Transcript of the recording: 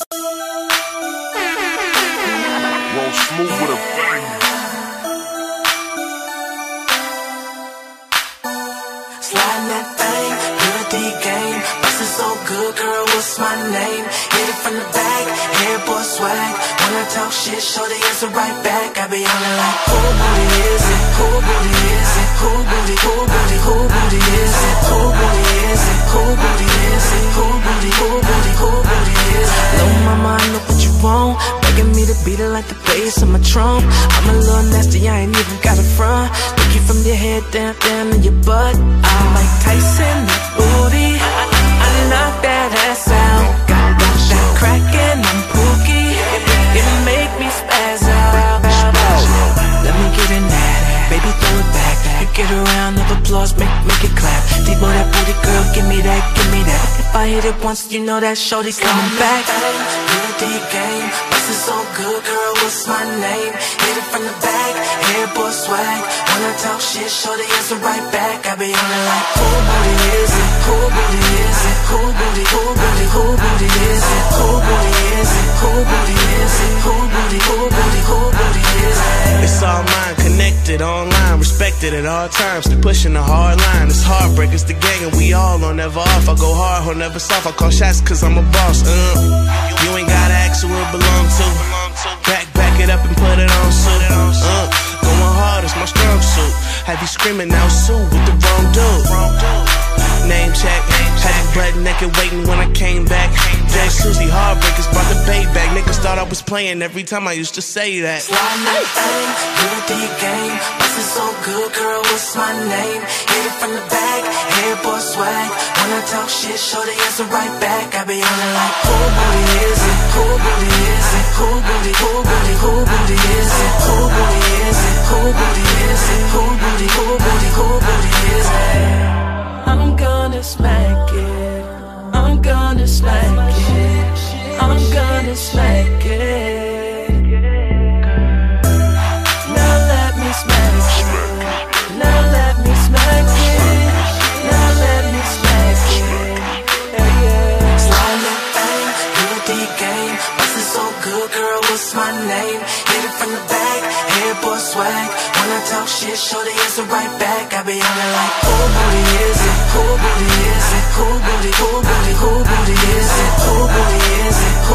Roll smooth with a bang. Sliding that thing, good D game. Bustin' so good, girl, what's my name? Hit it from the back, hair boy swag. When I talk shit, shorty answer right back. I be on it like, who booty is it? Who booty is it? Who booty, who booty, who booty is it? Who booty is it? Who booty is it? Who booty, who booty, who booty is it? Little mama, I know what you want. Begging me to beat it like the bass on my trunk. I'm a little nasty, I ain't even got a front. Look you from your head down, down to your butt. I'm like Tyson, that booty. I knock that ass out. Got that crackin', I'm pookie. It make me spaz out. Let me get in that, baby, throw it back. You get a round of applause, make it clap. Debo that booty, girl, give me that, give me that. If I hit it once, you know that shorty's coming back. Good D game, bustin' so good, girl, what's my name? Hit it from the back, hair boy swag. When I talk shit, shorty answer right back. I be on it like, who booty is it? Who booty is it? Who booty, who booty, who booty is it? Who booty is it? Who booty is it? Who booty, who booty, who booty is it? It's all mine, connected, online, respected at all times. Pushing a hard line, it's heartbreak, it's the gang and we all on, never off. I go hard, hold never soft, I call shots cause I'm a boss. You ain't gotta ask who it belong to. Back it up and put it on suit. Going hard, it's my strong suit. Have you screaming out Sue with the wrong dude. Name check, had you butt naked waiting when I came back. Jay Susie, heartbreakers brought the bait back. Niggas thought I was playing every time I used to say that. Sliding that thing, good D game. Bustin' so good, girl, what's my name? Hit it from the back, hair boy swag. When I talk shit, shorty answer right back. I be on it like, who booty is it? Who booty is it? Who booty, who booty, who booty is it? Who booty is it? Who booty is it? Who booty, who booty, who booty is it? I'm gonna smack it. I'm gonna smack it. I'm gonna smack it. Now let me smack it. Now let me smack it. Now let me smack it. Yeah, yeah. Slide that thing, good D game. Bustin' so good, girl, what's my name? Hit it from the back, hair boy swag. When I talk shit, shorty answer right back. I be on it like, who booty is it? Who booty is it? Who booty, who booty, who booty is it? Who booty is it?